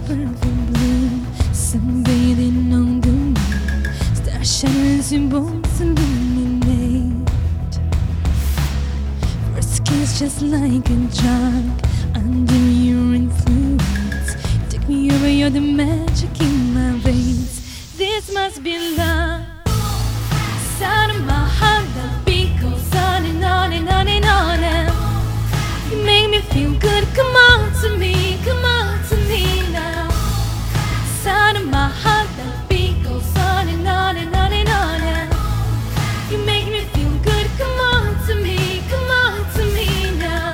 perfect blue, sunbathing on the moon, stars shining, symbols illuminate. First kiss just like a drug, under your influence. Take me over, you're the magic in my veins. This must be love. Sound of my heart, the beat goes on and on and on and on. And you make me feel good. Come on to me, come on to me now. Sound of my heart, the beat goes on and on and on and on. And you make me feel good. Come on to me, come on to me now.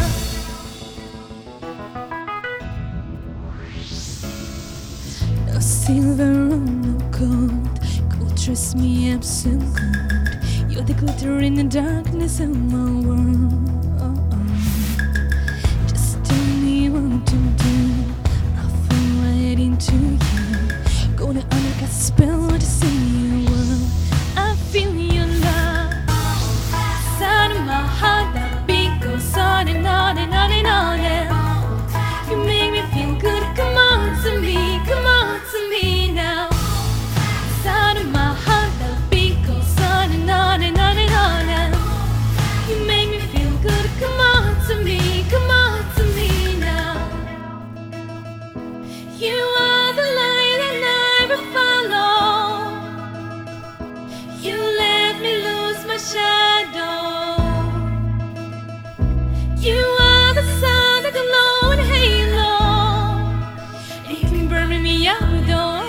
No silver or no gold, gold dress me up so cold. You're the glitter in the darkness of my world. Just tell me what to do, I'll fall right into you. Gonna undercut the spell to say your word. I feel your love. Sound of my heart, that beat goes on and on and on and on. And you make me feel good. Come on to me, come on to me now. Sound of my heart, that beat goes on and on and on and on. And you make me feel good. Come on to me, come on to me now. You are the light I never follow. You let me lose my shadow. You are the sun, the glowing halo. You can burn me out with your